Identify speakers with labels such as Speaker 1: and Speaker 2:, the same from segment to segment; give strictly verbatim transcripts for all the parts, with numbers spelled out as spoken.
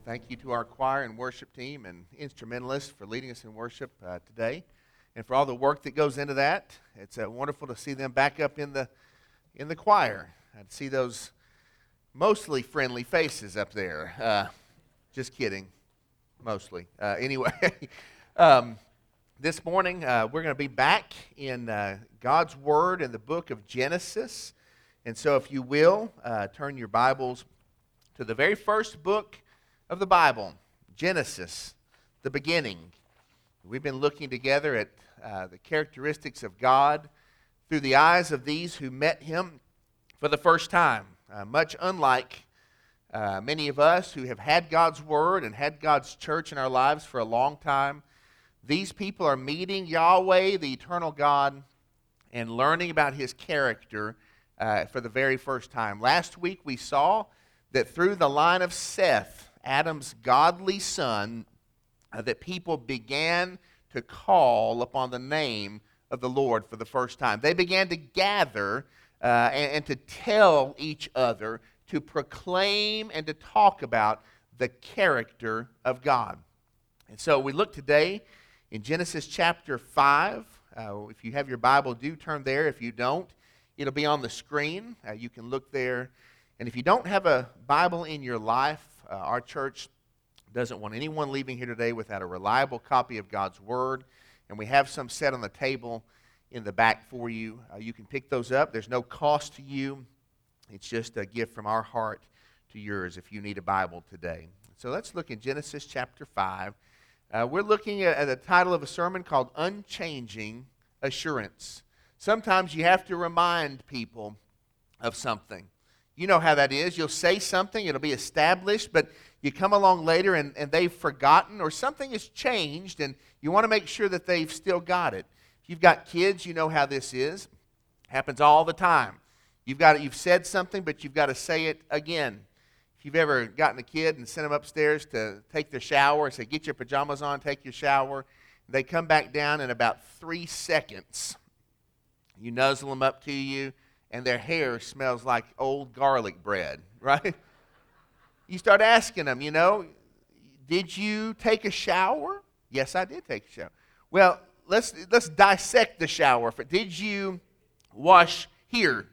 Speaker 1: Thank you to our choir and worship team and instrumentalists for leading us in worship uh, today, and for all the work that goes into that. It's uh, wonderful to see them back up in the in the choir and see those mostly friendly faces up there. Uh, just kidding, mostly. Uh, anyway, um, this morning uh, we're going to be back in uh, God's Word in the book of Genesis, and so if you will, uh, turn your Bibles to the very first book of the Bible, Genesis, the beginning. We've been looking together at uh, the characteristics of God through the eyes of these who met Him for the first time. Uh, much unlike uh, many of us who have had God's Word and had God's church in our lives for a long time, these people are meeting Yahweh, the eternal God, and learning about His character uh, for the very first time. Last week we saw that through the line of Seth, Adam's godly son, uh, that people began to call upon the name of the Lord for the first time. They began to gather uh, and, and to tell each other, to proclaim and to talk about the character of God. And so we look today in Genesis chapter five. Uh, if you have your Bible, do turn there. If you don't, it'll be on the screen. Uh, you can look there. And if you don't have a Bible in your life, uh, our church doesn't want anyone leaving here today without a reliable copy of God's Word. And we have some set on the table in the back for you. Uh, you can pick those up. There's no cost to you. It's just a gift from our heart to yours if you need a Bible today. So let's look in Genesis chapter five. Uh, we're looking at, at the title of a sermon called Unchanging Assurance. Sometimes you have to remind people of something. You know how that is. You'll say something, it'll be established, but you come along later and, and they've forgotten, or something has changed, and you want to make sure that they've still got it. If you've got kids, you know how this is. Happens all the time. You've got you've said something, but you've got to say it again. If you've ever gotten a kid and sent them upstairs to take their shower, and say, get your pajamas on, take your shower, they come back down in about three seconds. You nuzzle them up to you, and their hair smells like old garlic bread, right? You start asking them, you know, did you take a shower? Yes, I did take a shower. Well, let's let's dissect the shower. Did you wash here?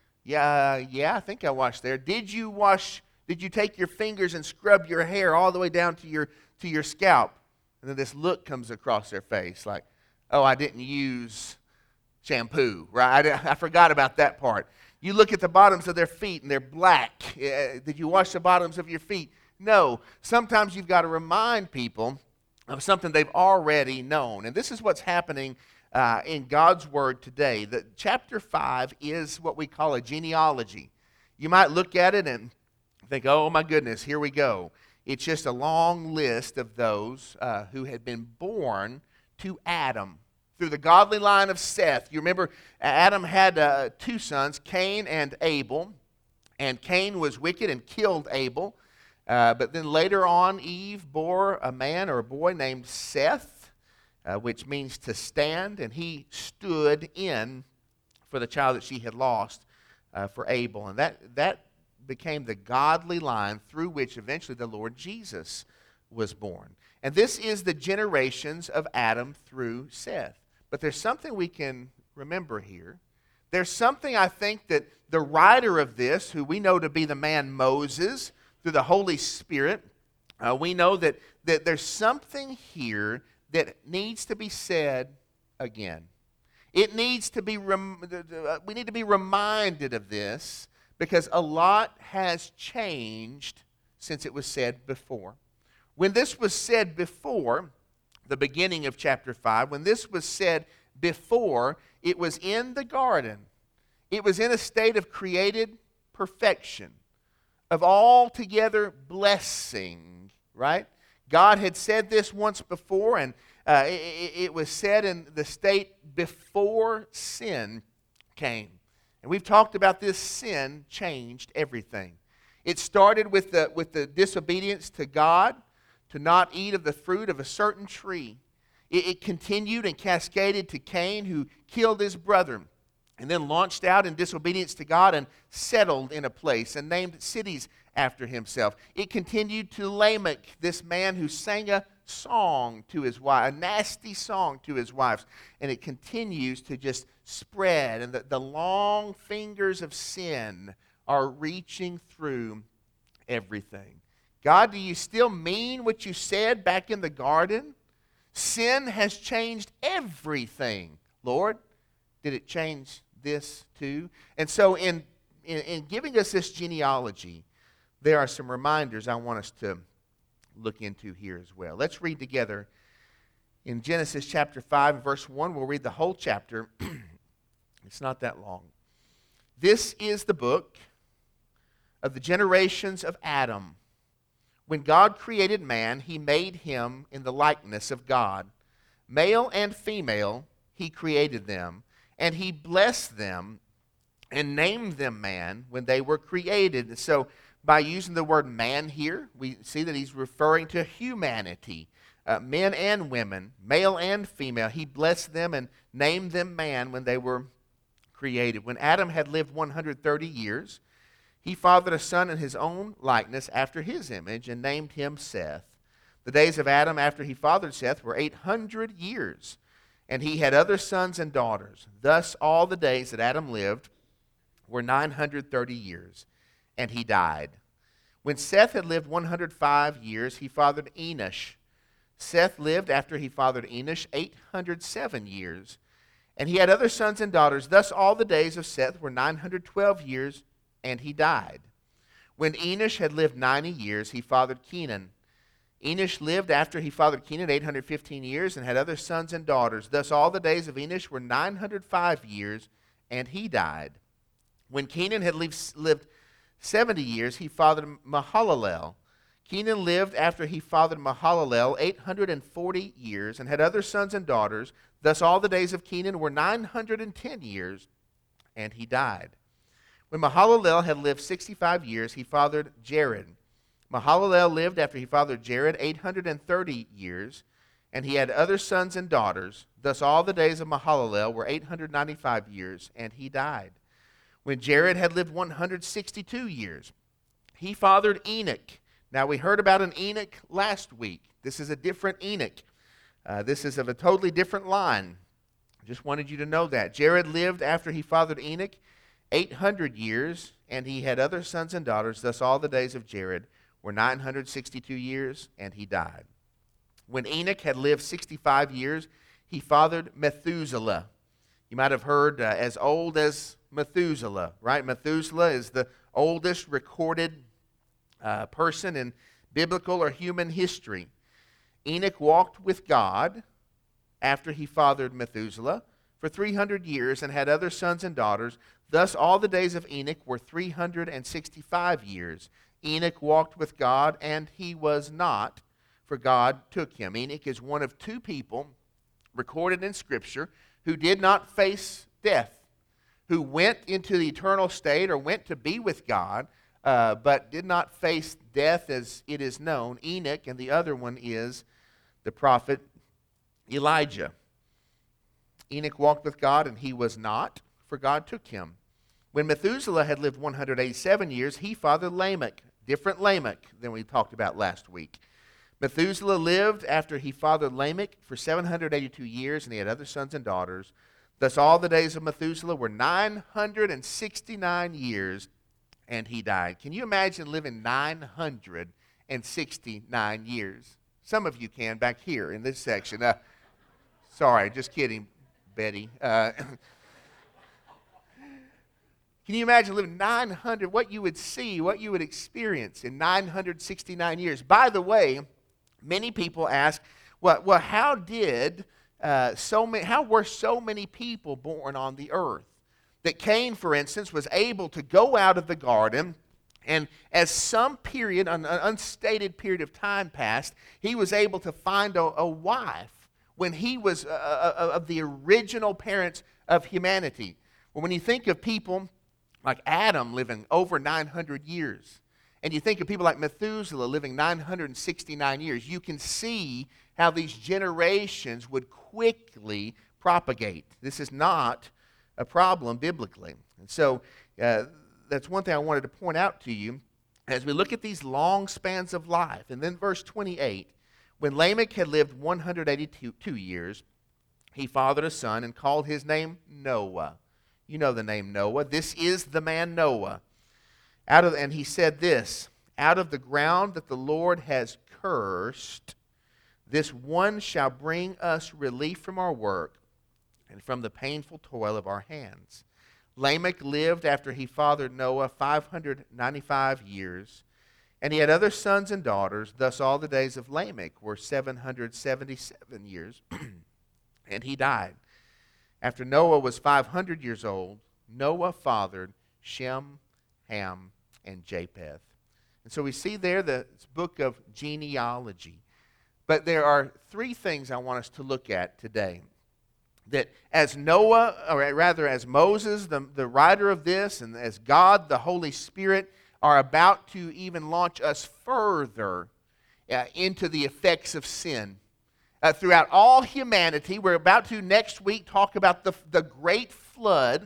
Speaker 1: Yeah, yeah, I think I washed there. Did you wash, did you take your fingers and scrub your hair all the way down to your to your scalp? And then this look comes across their face like, oh, I didn't use shampoo, right? I, I forgot about that part. You look at the bottoms of their feet and they're black. Uh, did you wash the bottoms of your feet? No. Sometimes you've got to remind people of something they've already known. And this is what's happening uh, in God's Word today. The, chapter five is what we call a genealogy. You might look at it and think, oh my goodness, here we go. It's just a long list of those uh, who had been born to Adam through the godly line of Seth. You remember Adam had uh, two sons, Cain and Abel. And Cain was wicked and killed Abel. Uh, but then later on, Eve bore a man or a boy named Seth, uh, which means to stand. And he stood in for the child that she had lost uh, for Abel. And that, that became the godly line through which eventually the Lord Jesus was born. And this is the generations of Adam through Seth. But there's something we can remember here. There's something I think that the writer of this, who we know to be the man Moses, through the Holy Spirit, uh, we know that, that there's something here that needs to be said again. It needs to be, rem- we need to be reminded of this because a lot has changed since it was said before. When this was said before, the beginning of chapter five, when this was said before, it was in the garden. It was in a state of created perfection, of altogether blessing, right? God had said this once before, and uh, it, it was said in the state before sin came. And we've talked about this. Sin changed everything. It started with the, with the disobedience to God, to not eat of the fruit of a certain tree. It, it continued and cascaded to Cain, who killed his brother. and then launched out in disobedience to God and settled in a place and named cities after himself. It continued to Lamech, this man who sang a song to his wife, a nasty song to his wives, and it continues to just spread, and the, the long fingers of sin are reaching through everything. God, do you still mean what you said back in the garden? Sin has changed everything. Lord, did it change this too? And so in, in, in giving us this genealogy, there are some reminders I want us to look into here as well. Let's read together in Genesis chapter five, verse one. We'll read the whole chapter. It's not that long. This is the book of the generations of Adam. When God created man, he made him in the likeness of God. Male and female, he created them, and he blessed them and named them man when they were created. So by using the word man here, we see that he's referring to humanity, uh, men and women, male and female. He blessed them and named them man when they were created. When Adam had lived one hundred thirty years, he fathered a son in his own likeness after his image and named him Seth. The days of Adam after he fathered Seth were eight hundred years, and he had other sons and daughters. Thus all the days that Adam lived were nine hundred thirty years, and he died. When Seth had lived one hundred five years, he fathered Enosh. Seth lived after he fathered Enosh eight hundred seven years, and he had other sons and daughters. Thus all the days of Seth were nine hundred twelve years, and he died. When Enosh had lived ninety years, he fathered Kenan. Enosh lived after he fathered Kenan eight hundred fifteen years and had other sons and daughters. Thus all the days of Enosh were nine hundred five years, and he died. When Kenan had lived, lived seventy years, he fathered Mahalalel. Kenan lived after he fathered Mahalalel eight hundred forty years and had other sons and daughters. Thus all the days of Kenan were nine hundred ten years, and he died. When Mahalalel had lived sixty-five years, he fathered Jared. Mahalalel lived after he fathered Jared eight hundred thirty years, and he had other sons and daughters. Thus all the days of Mahalalel were eight hundred ninety-five years, and he died. When Jared had lived one hundred sixty-two years, he fathered Enoch. Now we heard about an Enoch last week. This is a different Enoch. Uh, this is of a totally different line. Just wanted you to know that. Jared lived after he fathered Enoch eight hundred years, and he had other sons and daughters. Thus all the days of Jared were nine hundred sixty-two years, and he died. When Enoch had lived sixty-five years, he fathered Methuselah. You might have heard uh, as old as Methuselah, right? Methuselah is the oldest recorded uh, person in biblical or human history. Enoch walked with God after he fathered Methuselah for three hundred years and had other sons and daughters. Thus all the days of Enoch were three hundred sixty-five years. Enoch walked with God, and he was not, for God took him. Enoch is one of two people recorded in Scripture who did not face death, who went into the eternal state or went to be with God, uh, but did not face death as it is known. Enoch, and the other one is the prophet Elijah. Enoch walked with God, and he was not, for God took him. When Methuselah had lived one hundred eighty-seven years, he fathered Lamech, different Lamech than we talked about last week. Methuselah lived after he fathered Lamech for seven hundred eighty-two years, and he had other sons and daughters. Thus all the days of Methuselah were nine hundred sixty-nine years, and he died. Can you imagine living nine hundred sixty-nine years? Some of you can back here in this section. Uh, sorry, just kidding, Betty. Uh, Can you imagine living nine hundred, what you would see, what you would experience in nine hundred sixty-nine years? By the way, many people ask, well, well how did uh, so many, how were so many people born on the earth? That Cain, for instance, was able to go out of the garden, and as some period, an unstated period of time passed, he was able to find a, a wife when he was uh, uh, of the original parents of humanity. Well, when you think of people like Adam living over nine hundred years, and you think of people like Methuselah living nine hundred sixty-nine years, you can see how these generations would quickly propagate. This is not a problem biblically. And so uh, that's one thing I wanted to point out to you as we look at these long spans of life. And then verse twenty-eight, when Lamech had lived one hundred eighty-two years, he fathered a son and called his name Noah. You know the name Noah. This is the man Noah. Out of, and he said this, out of the ground that the Lord has cursed, this one shall bring us relief from our work and from the painful toil of our hands. Lamech lived after he fathered Noah five hundred ninety-five years, and he had other sons and daughters. Thus all the days of Lamech were seven hundred seventy-seven years, and he died. After Noah was five hundred years old, Noah fathered Shem, Ham, and Japheth. And so we see there the book of genealogy. But there are three things I want us to look at today. That as Noah, or rather as Moses, the, the writer of this, and as God, the Holy Spirit, are about to even launch us further uh, into the effects of sin. Uh, throughout all humanity, we're about to next week talk about the, the great flood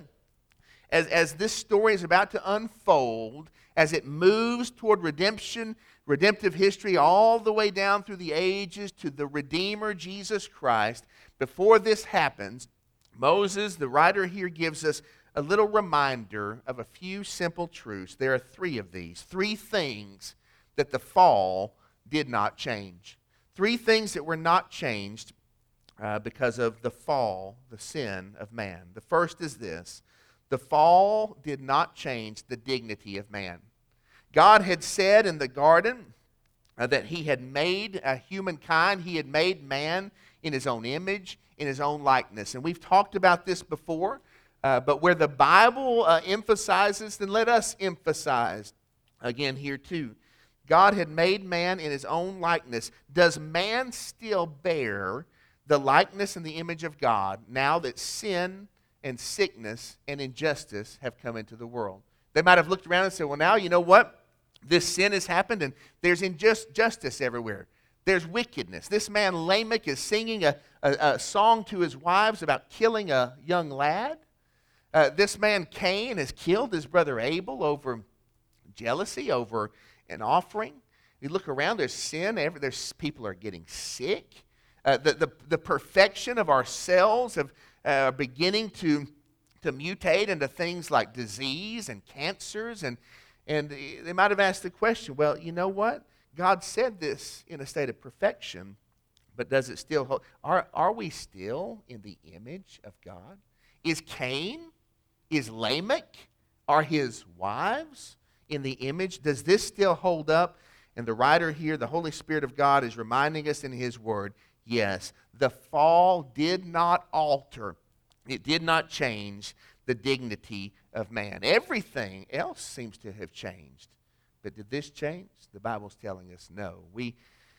Speaker 1: as, as this story is about to unfold, as it moves toward redemption, redemptive history, all the way down through the ages to the Redeemer, Jesus Christ. Before this happens, Moses, the writer here, gives us a little reminder of a few simple truths. There are three of these, three things that the fall did not change. Three things that were not changed uh, because of the fall, the sin of man. The first is this. The fall did not change the dignity of man. God had said in the garden uh, that he had made uh, humankind, he had made man in his own image, in his own likeness. And we've talked about this before, uh, but where the Bible uh, emphasizes, then let us emphasize again here too. God had made man in his own likeness. Does man still bear the likeness and the image of God now that sin and sickness and injustice have come into the world? They might have looked around and said, well, now you know what? This sin has happened and there's injustice everywhere. There's wickedness. This man Lamech is singing a, a, a song to his wives about killing a young lad. Uh, this man Cain has killed his brother Abel over jealousy, over an offering. You look around, there's sin. Every, there's people are getting sick. Uh, the, the, the perfection of our cells have, uh, are beginning to, to mutate into things like disease and cancers. And, and they might have asked the question, well, you know what? God said this in a state of perfection, but does it still hold? Are, are we still in the image of God? Is Cain, is Lamech, are his wives in the image? Does this still hold up? And the writer here, the Holy Spirit of God, is reminding us in his word, yes, the fall did not alter, it did not change the dignity of man. Everything else seems to have changed. But did this change? The Bible's telling us no. We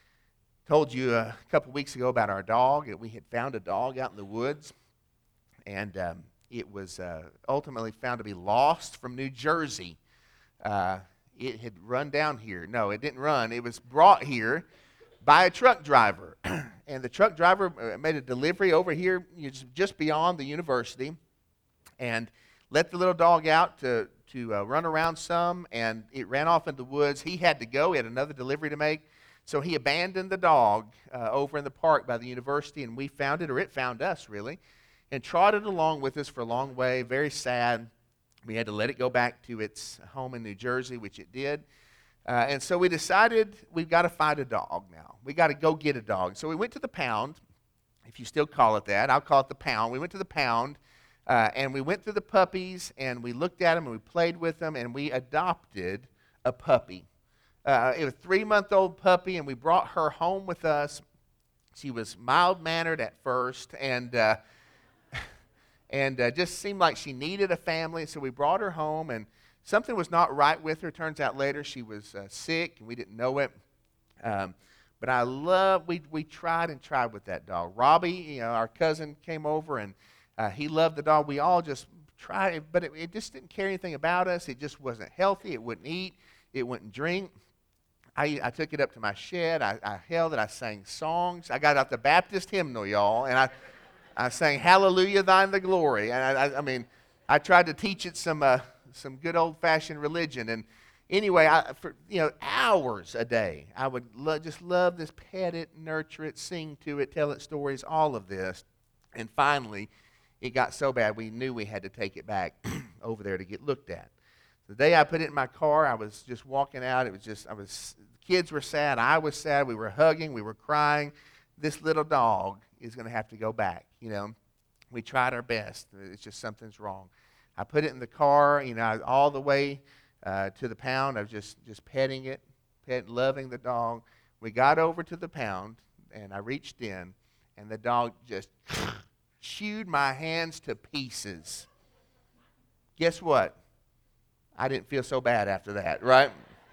Speaker 1: told you a couple weeks ago about our dog. We had found a dog out in the woods, and um, it was uh, ultimately found to be lost from New Jersey. Uh, it had run down here. No, it didn't run. It was brought here by a truck driver. And the truck driver made a delivery over here just beyond the university and let the little dog out to, to uh, run around some, and it ran off into the woods. He had to go. He had another delivery to make. So he abandoned the dog uh, over in the park by the university, and we found it, or it found us, really, and trotted along with us for a long way, very sad. We had to let it go back to its home in New Jersey, which it did. Uh, and so we decided we've got to find a dog now. We've got to go get a dog. So we went to the pound, if you still call it that. I'll call it the pound. We went to the pound, uh, and we went through the puppies, and we looked at them, and we played with them, and we adopted a puppy. Uh, it was a three-month-old puppy, and we brought her home with us. She was mild-mannered at first, and uh, and uh, just seemed like she needed a family, so we brought her home, and something was not right with her. Turns out later she was uh, sick, and we didn't know it. Um, but I love, we we tried and tried with that dog. Robbie, you know, our cousin came over, and uh, he loved the dog. We all just tried, but it, it just didn't care anything about us. It just wasn't healthy. It wouldn't eat. It wouldn't drink. I, I took it up to my shed. I, I held it. I sang songs. I got out the Baptist hymnal, y'all, and I, I sang "Hallelujah, Thine the Glory." And I, I, I mean, I tried to teach it some uh, some good old-fashioned religion. And anyway, I, for you know, hours a day, I would lo- just love this, pet it, nurture it, sing to it, tell it stories, all of this. And finally, it got so bad we knew we had to take it back over there to get looked at. The day I put it in my car, I was just walking out. It was just, I was, the kids were sad. I was sad. We were hugging. We were crying. This little dog is going to have to go back, you know. We tried our best. It's just something's wrong. I put it in the car, you know, all the way uh, to the pound. I was just, just petting it, pet, loving the dog. We got over to the pound, and I reached in, and the dog just chewed my hands to pieces. Guess what? I didn't feel so bad after that, right?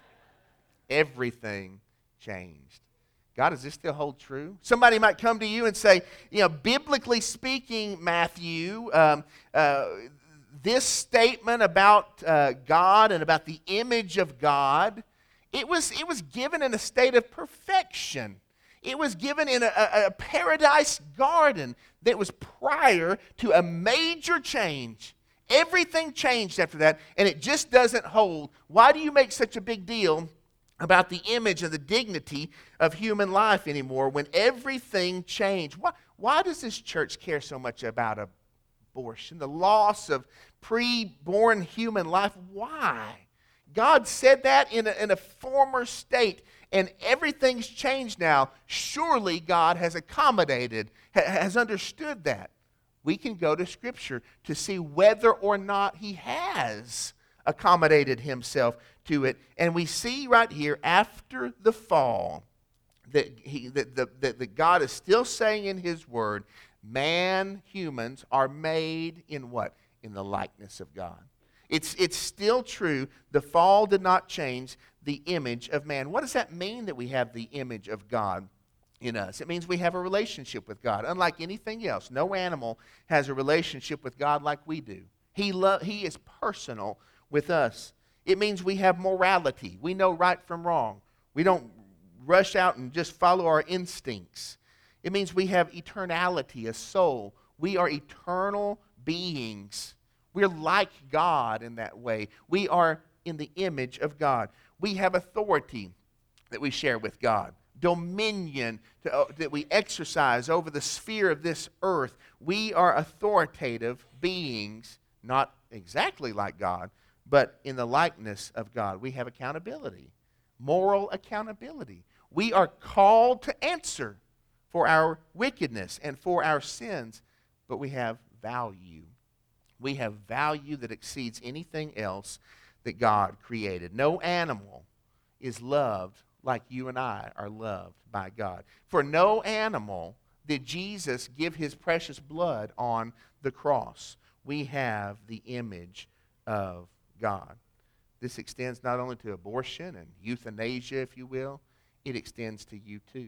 Speaker 1: Everything changed. God, does this still hold true? Somebody might come to you and say, you know, biblically speaking, Matthew, um, uh, this statement about uh, God and about the image of God, it was, it was given in a state of perfection. It was given in a, a, a paradise garden that was prior to a major change. Everything changed after that, and it just doesn't hold. Why do you make such a big deal about the image and the dignity of human life anymore when everything changed? Why, why does this church care so much about abortion, the loss of pre-born human life? Why? God said that in a, in a former state, and everything's changed now. Surely God has accommodated, ha- has understood that. We can go to Scripture to see whether or not He has accommodated Himself to it. And we see right here, after the fall, that, he, that, that, that, that God is still saying in His Word, man, humans, are made in what? In the likeness of God. It's, it's still true. The fall did not change the image of man. What does that mean that we have the image of God in us? It means we have a relationship with God. Unlike anything else, no animal has a relationship with God like we do. He, lo- he is personal with us. It means we have morality. We know right from wrong. We don't rush out and just follow our instincts. It means we have eternality, a soul. We are eternal beings. We're like God in that way. We are in the image of God. We have authority that we share with God. Dominion to, uh, that we exercise over the sphere of this earth. We are authoritative beings, not exactly like God, but in the likeness of God. We have accountability, moral accountability. We are called to answer for our wickedness and for our sins, but we have value. We have value that exceeds anything else that God created. No animal is loved like you and I are loved by God. For no animal did Jesus give His precious blood on the cross. We have the image of God. This extends not only to abortion and euthanasia, if you will, it extends to you too.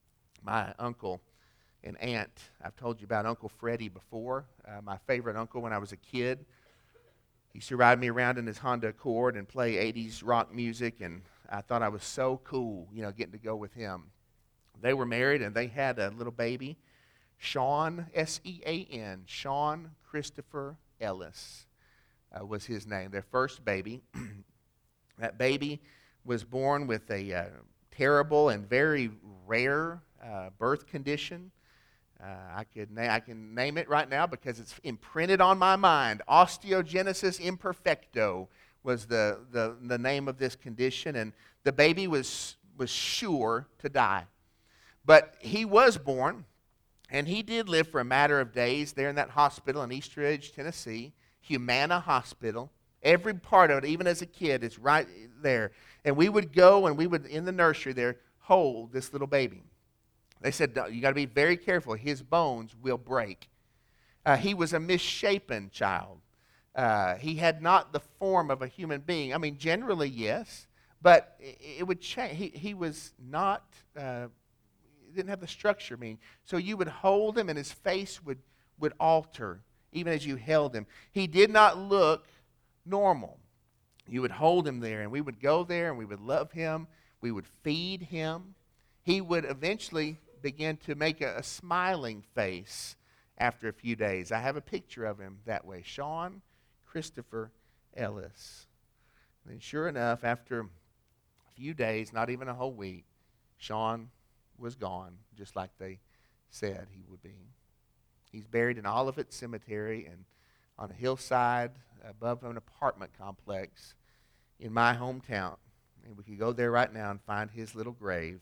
Speaker 1: My uncle and aunt, I've told you about Uncle Freddie before, uh, my favorite uncle when I was a kid. He used to ride me around in his Honda Accord and play eighties rock music, and I thought I was so cool, you know, getting to go with him. They were married, and they had a little baby, Sean, S E A N, Sean Christopher Ellis uh, was his name, their first baby. That baby was born with a uh, terrible and very rare uh, birth condition. Uh, I could na- I can name it right now because it's imprinted on my mind. Osteogenesis imperfecto was the, the, the name of this condition, and the baby was, was sure to die. But he was born, and he did live for a matter of days there in that hospital in Eastridge, Tennessee, Humana Hospital. Every part of it, even as a kid, is right there. And we would go and we would, in the nursery there, hold this little baby. They said, you got to be very careful. His bones will break. Uh, he was a misshapen child. Uh, he had not the form of a human being. I mean, generally, yes, but it, it would change. He, he was not, uh, he didn't have the structure, I mean. So you would hold him and his face would, would alter even as you held him. He did not look normal. You would hold him there, and we would go there, and we would love him. We would feed him. He would eventually begin to make a, a smiling face after a few days. I have a picture of him that way. Sean Christopher Ellis. And sure enough, after a few days, not even a whole week, Sean was gone, just like they said he would be. He's buried in Olivet Cemetery and on a hillside above an apartment complex in my hometown. And we could go there right now and find his little grave.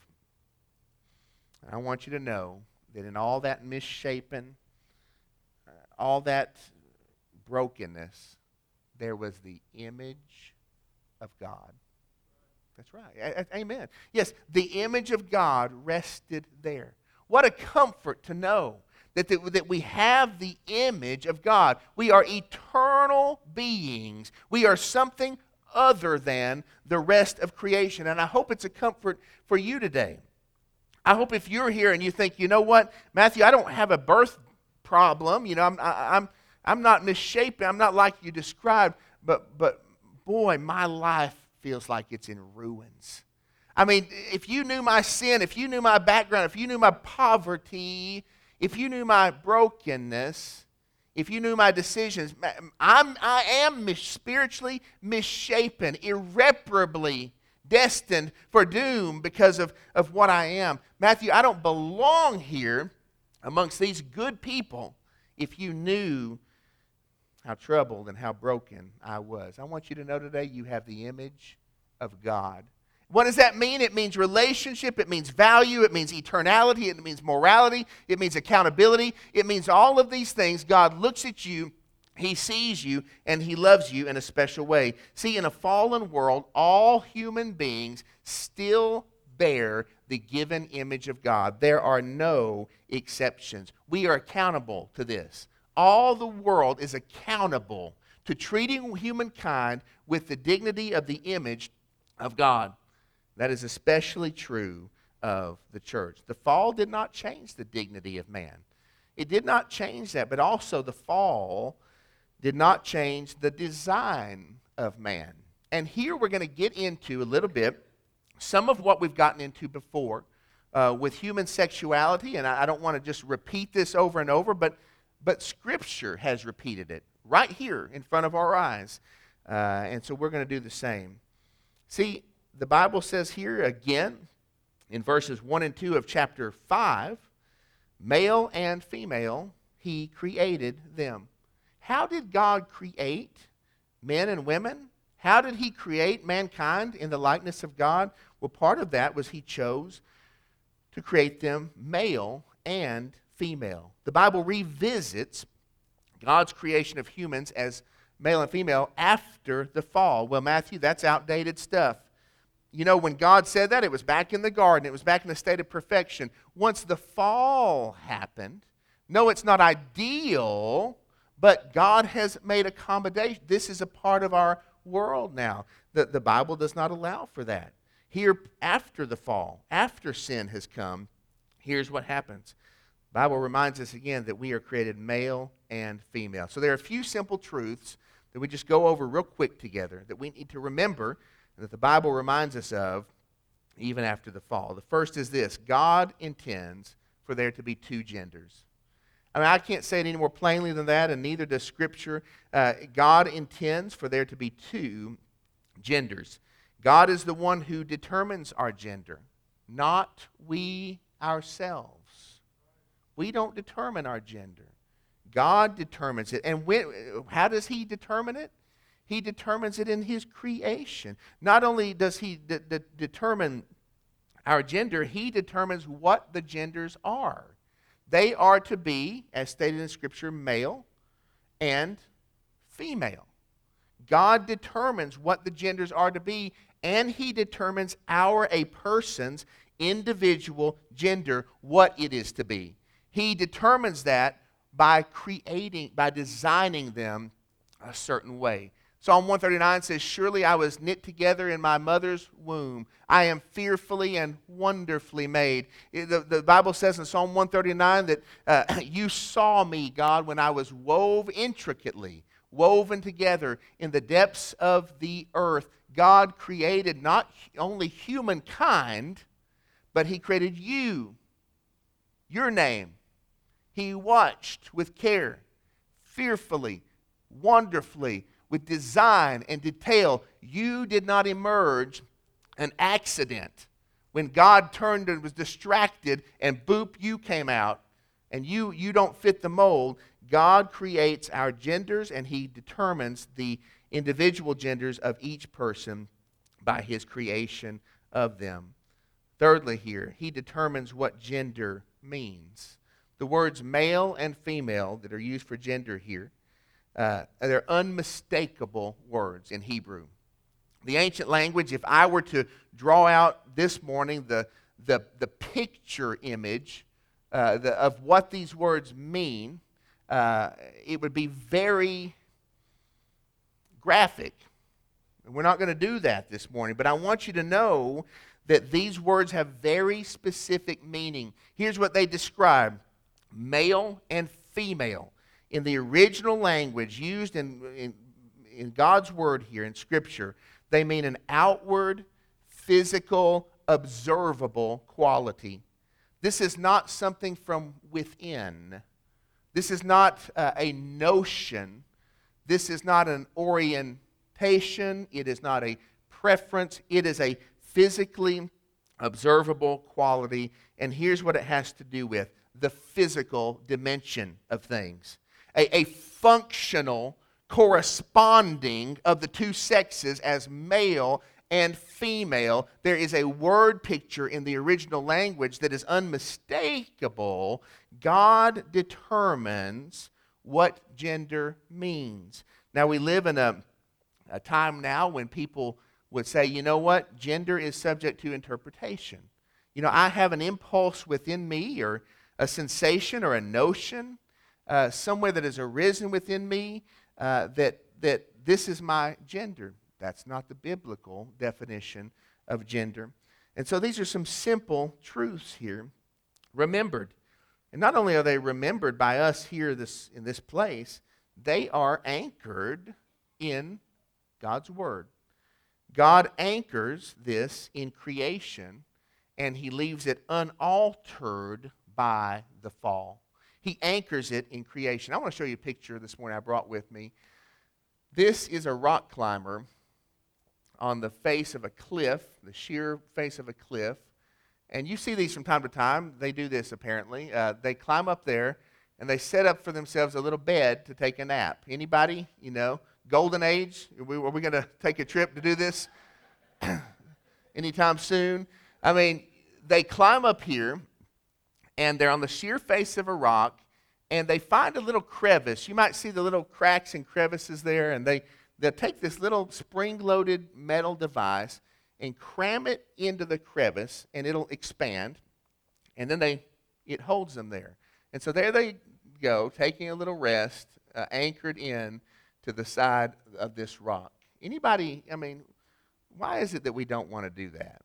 Speaker 1: And I want you to know that in all that misshapen, uh, all that brokenness, there was the image of God. That's right. A- a- amen. Yes, the image of God rested there. What a comfort to know that, the, that we have the image of God. We are eternal beings. We are something other than the rest of creation. And I hope it's a comfort for you today. I hope if you're here and you think, you know what, Matthew, I don't have a birth problem. You know, I'm I, I'm I'm not misshapen. I'm not like you described. But but boy, my life feels like it's in ruins. I mean, if you knew my sin, if you knew my background, if you knew my poverty, if you knew my brokenness, if you knew my decisions, I'm, I am mis- spiritually misshapen, irreparably destined for doom because of, of what I am. Matthew, I don't belong here amongst these good people if you knew how troubled and how broken I was. I want you to know today you have the image of God. What does that mean? It means relationship, it means value, it means eternality, it means morality, it means accountability. It means all of these things. God looks at you, He sees you, and He loves you in a special way. See, in a fallen world, all human beings still bear the given image of God. There are no exceptions. We are accountable to this. All the world is accountable to treating humankind with the dignity of the image of God. That is especially true of the church. The fall did not change the dignity of man. It did not change that, but also the fall did not change the design of man. And here we're going to get into a little bit some of what we've gotten into before uh, with human sexuality, and I, I don't want to just repeat this over and over, but, but Scripture has repeated it right here in front of our eyes. Uh, and so we're going to do the same. See, the Bible says here again in verses one and two of chapter five, male and female, He created them. How did God create men and women? How did He create mankind in the likeness of God? Well, part of that was He chose to create them male and female. The Bible revisits God's creation of humans as male and female after the fall. Well, Matthew, that's outdated stuff. You know, when God said that, it was back in the garden. It was back in a state of perfection. Once the fall happened, no, it's not ideal, but God has made accommodation. This is a part of our world now. The, the Bible does not allow for that. Here, after the fall, after sin has come, here's what happens. The Bible reminds us again that we are created male and female. So there are a few simple truths that we just go over real quick together that we need to remember that the Bible reminds us of even after the fall. The first is this: God intends for there to be two genders. I mean, I can't say it any more plainly than that, and neither does Scripture. Uh, God intends for there to be two genders. God is the one who determines our gender, not we ourselves. We don't determine our gender. God determines it. And when, how does He determine it? He determines it in His creation. Not only does He de- de- determine our gender, He determines what the genders are. They are to be, as stated in Scripture, male and female. God determines what the genders are to be, and He determines our, a person's individual gender, what it is to be. He determines that by creating, by designing them a certain way. Psalm one thirty-nine says, "Surely I was knit together in my mother's womb. I am fearfully and wonderfully made." The, the Bible says in Psalm one thirty-nine that uh, you saw me, God, when I was wove intricately, woven together in the depths of the earth. God created not only humankind, but He created you, your name. He watched with care, fearfully, wonderfully, with design and detail. You did not emerge an accident. When God turned and was distracted and boop, you came out and you, you don't fit the mold. God creates our genders and He determines the individual genders of each person by His creation of them. Thirdly here, He determines what gender means. The words male and female that are used for gender here, uh, they're unmistakable words in Hebrew. The ancient language, if I were to draw out this morning the, the, the picture image uh, the, of what these words mean, uh, it would be very graphic. We're not going to do that this morning, but I want you to know that these words have very specific meaning. Here's what they describe: male and female. In the original language used in, in, in God's Word here in Scripture, they mean an outward, physical, observable quality. This is not something from within. This is not uh, a notion. This is not an orientation. It is not a preference. It is a physically observable quality. And here's what it has to do with: the physical dimension of things. A, a functional corresponding of the two sexes as male and female. There is a word picture in the original language that is unmistakable. God determines what gender means. Now, we live in a, a time now when people would say, you know what, gender is subject to interpretation. You know, I have an impulse within me, or a sensation or a notion uh, somewhere that has arisen within me uh, that, that this is my gender. That's not the biblical definition of gender. And so these are some simple truths here, remembered. And not only are they remembered by us here this, in this place, they are anchored in God's Word. God anchors this in creation, and He leaves it unaltered by the fall. He anchors it in creation. I want to show you a picture this morning I brought with me. This is a rock climber on the face of a cliff, the sheer face of a cliff. And you see these from time to time. They do this apparently. Uh, they climb up there and they set up for themselves a little bed to take a nap. Anybody, you know, golden age? Are we, are we going to take a trip to do this anytime soon? I mean, they climb up here and they're on the sheer face of a rock and they find a little crevice. You might see the little cracks and crevices there, and they, they'll take this little spring-loaded metal device and cram it into the crevice, and it'll expand, and then they it holds them there. And so there they go, taking a little rest, uh, anchored in to the side of this rock. Anybody, I mean, why is it that we don't want to do that?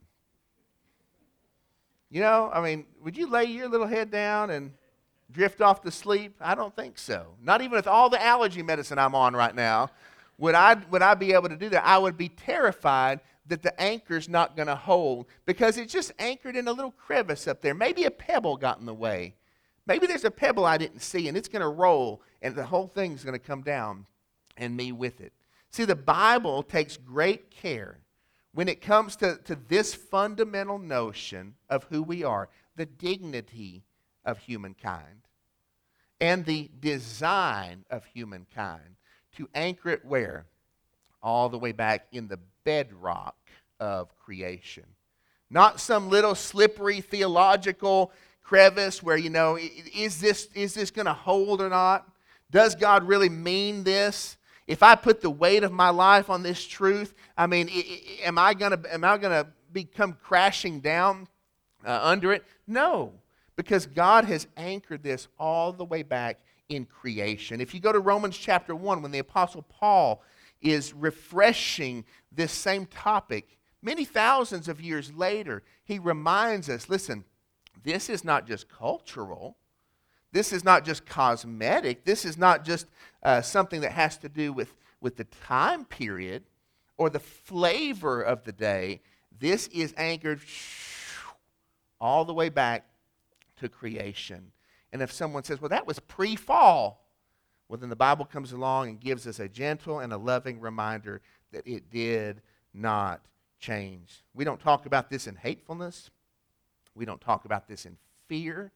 Speaker 1: You know, I mean, would you lay your little head down and drift off to sleep? I don't think so. Not even with all the allergy medicine I'm on right now, would I, would I be able to do that? I would be terrified that the anchor's not going to hold, because it's just anchored in a little crevice up there. Maybe a pebble got in the way. Maybe there's a pebble I didn't see, and it's going to roll, and the whole thing's going to come down, and me with it. See, the Bible takes great care when it comes to, to this fundamental notion of who we are, the dignity of humankind, and the design of humankind, to anchor it where? All the way back in the bedrock of creation. Not some little slippery theological crevice where, you know, is this, is this going to hold or not? Does God really mean this? If I put the weight of my life on this truth, I mean, am I going to am I going to become crashing down uh, under it? No, because God has anchored this all the way back in creation. If you go to Romans chapter one, when the Apostle Paul is refreshing this same topic, many thousands of years later, he reminds us, listen, this is not just cultural. This is not just cosmetic. This is not just uh, something that has to do with, with the time period or the flavor of the day. This is anchored all the way back to creation. And if someone says, well, that was pre-fall. Well, then the Bible comes along and gives us a gentle and a loving reminder that it did not change. We don't talk about this in hatefulness. We don't talk about this in fear.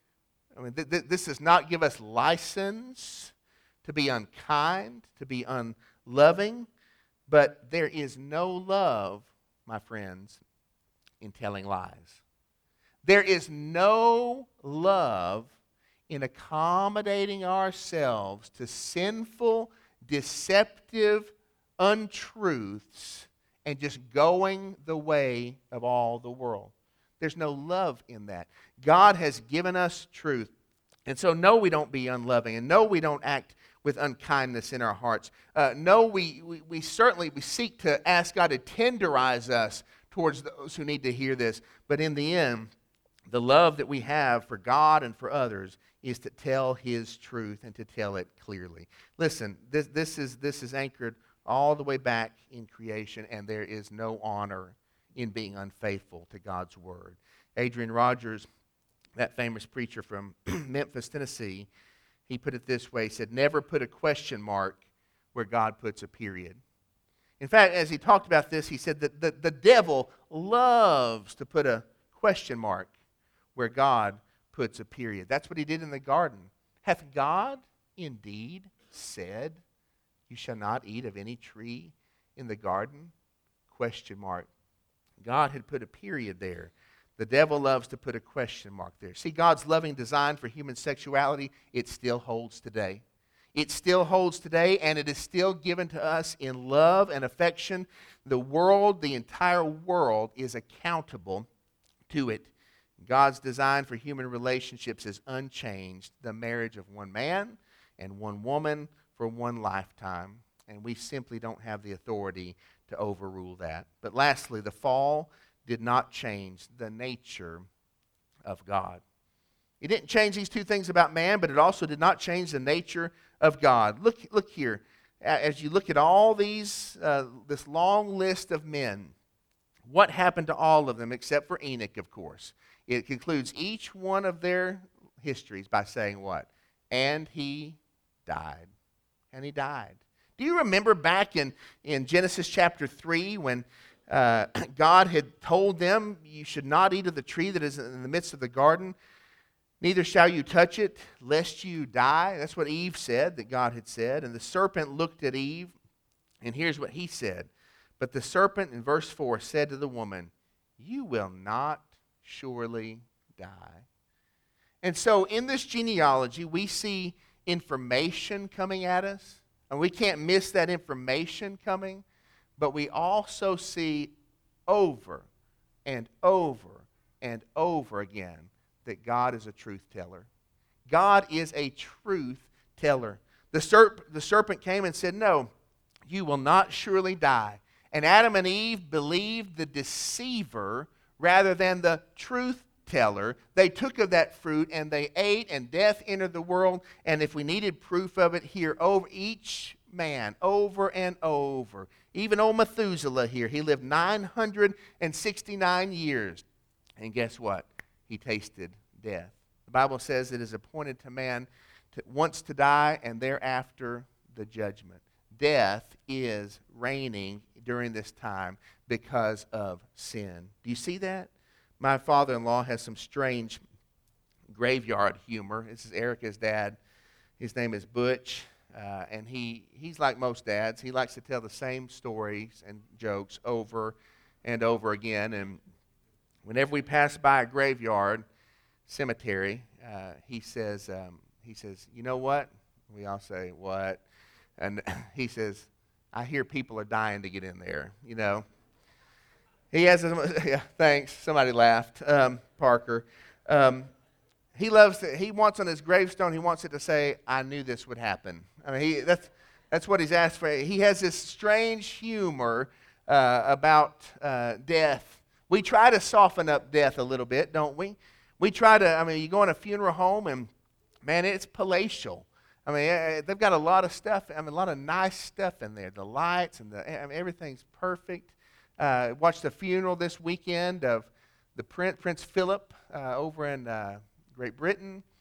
Speaker 1: I mean, th- th- this does not give us license to be unkind, to be unloving, but there is no love, my friends, in telling lies. There is no love in accommodating ourselves to sinful, deceptive untruths and just going the way of all the world. There's no love in that. God has given us truth. And so, no, we don't be unloving. And no, we don't act with unkindness in our hearts. Uh, no, we, we, we certainly we seek to ask God to tenderize us towards those who need to hear this. But in the end, the love that we have for God and for others is to tell His truth and to tell it clearly. Listen, this, this, is, this is anchored all the way back in creation, and there is no honor in being unfaithful to God's Word. Adrian Rogers, that famous preacher from Memphis, Tennessee, he put it this way. He said, never put a question mark where God puts a period. In fact, as he talked about this, he said that the, the devil loves to put a question mark where God puts a period. That's what he did in the garden. Hath God indeed said, you shall not eat of any tree in the garden? Question mark. God had put a period there. The devil loves to put a question mark there. See, God's loving design for human sexuality, it still holds today. It still holds today, and it is still given to us in love and affection. The world, the entire world, is accountable to it. God's design for human relationships is unchanged. The marriage of one man and one woman for one lifetime. And we simply don't have the authority to overrule that. But lastly, the fall did not change the nature of God. It didn't change these two things about man, but it also did not change the nature of God. Look, look here. As you look at all these, uh, this long list of men, what happened to all of them except for Enoch, of course? It concludes each one of their histories by saying what? And he died. And he died. Do you remember back in, in Genesis chapter three when uh, God had told them, you should not eat of the tree that is in the midst of the garden, neither shall you touch it, lest you die? That's what Eve said, that God had said. And the serpent looked at Eve, and here's what he said. But the serpent, in verse four, said to the woman, you will not surely die. And so in this genealogy, we see information coming at us. And we can't miss that information coming. But we also see over and over and over again that God is a truth teller. God is a truth teller. The, serp- the serpent came and said, no, you will not surely die. And Adam and Eve believed the deceiver rather than the truth teller. They took of that fruit and they ate, and death entered the world. And if we needed proof of it, here over each man, over and over. Even old Methuselah here, he lived nine hundred sixty-nine years. And guess what? He tasted death. The Bible says it is appointed to man to, once to die, and thereafter the judgment. Death is reigning during this time because of sin. Do you see that? My father-in-law has some strange graveyard humor. This is Erica's dad. His name is Butch, uh, and he, he's like most dads. He likes to tell the same stories and jokes over and over again. And whenever we pass by a graveyard cemetery, uh, he says, um, he says, you know what? We all say, what? And he says, I hear people are dying to get in there, you know. He has, a, yeah, thanks. Somebody laughed. Um, Parker. Um, he loves. To, he wants on his gravestone. He wants it to say, "I knew this would happen." I mean, he, that's that's what he's asked for. He has this strange humor uh, about uh, death. We try to soften up death a little bit, don't we? We try to. I mean, you go in a funeral home, and man, it's palatial. I mean, they've got a lot of stuff. I mean, a lot of nice stuff in there. The lights and the I mean, everything's perfect. Uh, watched the funeral this weekend of the Prince, Prince Philip uh, over in uh, Great Britain.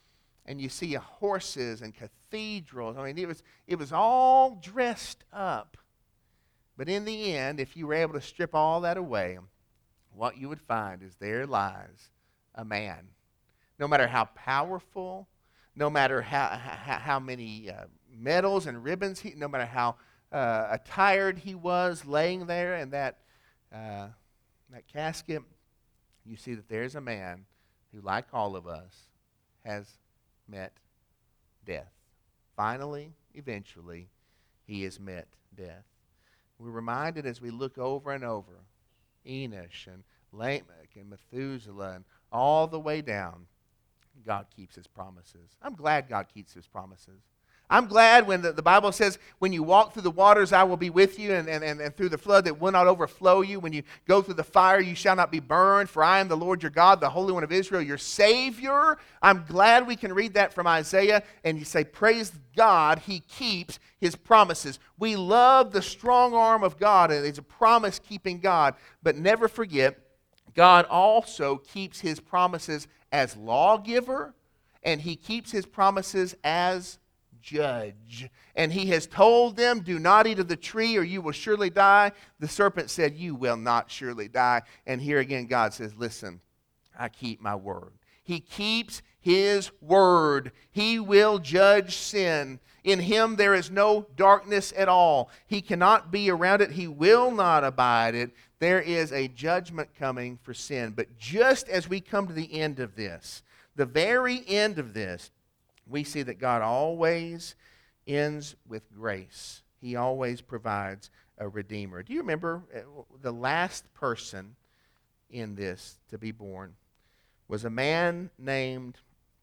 Speaker 1: and you see horses and cathedrals. I mean, it was, it was all dressed up. But in the end, if you were able to strip all that away, what you would find is there lies a man. No matter how powerful, no matter how, how, how many uh, medals and ribbons, he, no matter how uh, attired he was laying there in that, uh, that casket, you see that there's a man who, like all of us, has met death. Finally, eventually, he has met death. We're reminded as we look over and over, Enosh and Lamech and Methuselah and all the way down, God keeps his promises. I'm glad God keeps his promises. I'm glad when the, the Bible says, when you walk through the waters, I will be with you, and, and, and, and through the flood that will not overflow you. When you go through the fire, you shall not be burned, for I am the Lord your God, the Holy One of Israel, your Savior. I'm glad we can read that from Isaiah, and you say, praise God, he keeps his promises. We love the strong arm of God, and it's a promise-keeping God. But never forget, God also keeps his promises as lawgiver, and he keeps his promises as judge. And he has told them, do not eat of the tree or you will surely die. The serpent said, you will not surely die. And here again God says, listen, I keep my word. He keeps his word. He will judge sin. In him there is no darkness at all. He cannot be around it. He will not abide it. There is a judgment coming for sin. But just as we come to the end of this, the very end of this, we see that God always ends with grace. He always provides a redeemer. Do you remember the last person in this to be born was a man named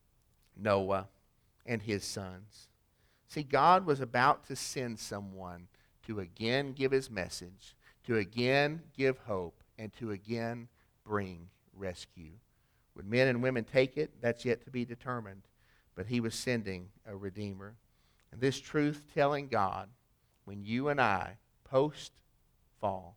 Speaker 1: Noah and his sons? See, God was about to send someone to again give his message, to again give hope, and to again bring rescue. Would men and women take it? That's yet to be determined. But he was sending a Redeemer. And this truth-telling God, when you and I, post-fall,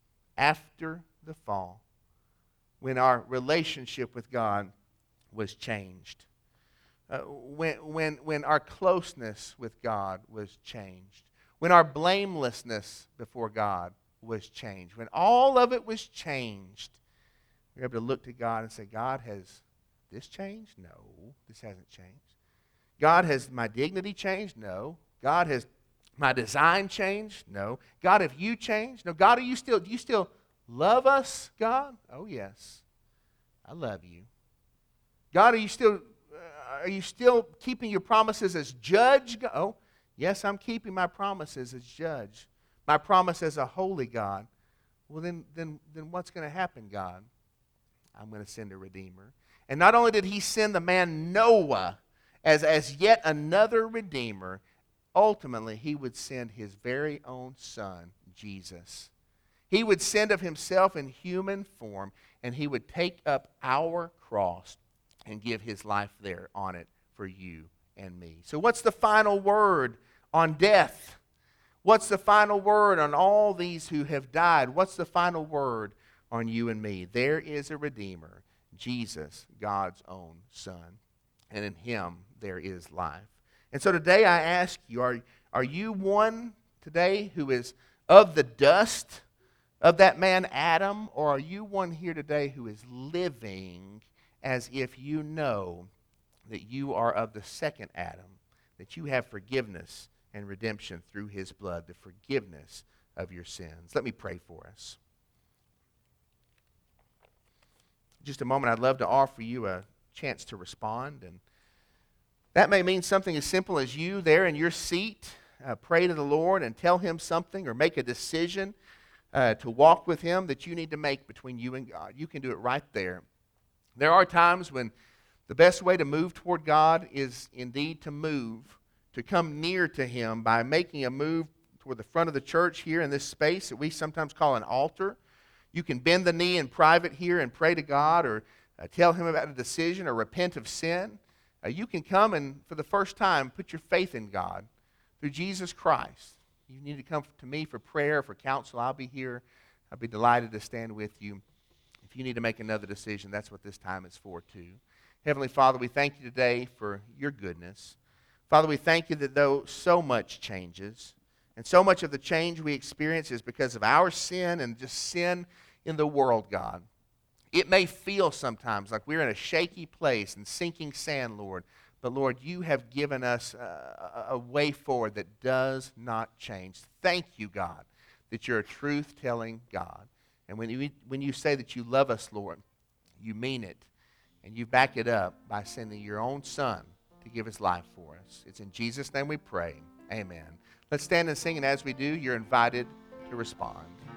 Speaker 1: after the fall, when our relationship with God was changed, uh, when, when, when our closeness with God was changed, when our blamelessness before God was changed, when all of it was changed, we're able to look to God and say, God, has this changed? No, this hasn't changed. God, has my dignity changed? No. God, has my design changed? No. God, have you changed? No. God, are you still, do you still love us, God? Oh, yes. I love you. God, are you still, uh, are you still keeping your promises as judge? Oh, yes, I'm keeping my promises as judge. My promise as a holy God. Well, then, then, then what's going to happen, God? I'm going to send a Redeemer. And not only did he send the man Noah as, as yet another Redeemer, ultimately he would send his very own son, Jesus. He would send of himself in human form, and he would take up our cross and give his life there on it for you and me. So what's the final word on death? What's the final word on all these who have died? What's the final word on you and me? There is a Redeemer, Jesus, God's own Son, and in him there is life. And so today I ask you, are, are you one today who is of the dust of that man Adam, or are you one here today who is living as if you know that you are of the second Adam, that you have forgiveness and redemption through his blood, the forgiveness of your sins? Let me pray for us. Just a moment, I'd love to offer you a chance to respond. And that may mean something as simple as you there in your seat, uh, pray to the Lord and tell him something, or make a decision uh, to walk with him that you need to make between you and God. You can do it right there. There are times when the best way to move toward God is indeed to move, to come near to him by making a move toward the front of the church here in this space that we sometimes call an altar. You can bend the knee in private here and pray to God, or uh, tell him about a decision, or repent of sin. Uh, you can come and, for the first time, put your faith in God through Jesus Christ. You need to come to me for prayer, for counsel. I'll be here. I'll be delighted to stand with you. If you need to make another decision, that's what this time is for too. Heavenly Father, we thank you today for your goodness. Father, we thank you that though so much changes, and so much of the change we experience is because of our sin and just sin in the world, God. It may feel sometimes like we're in a shaky place and sinking sand, Lord. But, Lord, you have given us a, a way forward that does not change. Thank you, God, that you're a truth-telling God. And when you, when you say that you love us, Lord, you mean it. And you back it up by sending your own Son to give his life for us. It's in Jesus' name we pray. Amen. Let's stand and sing, and as we do, you're invited to respond.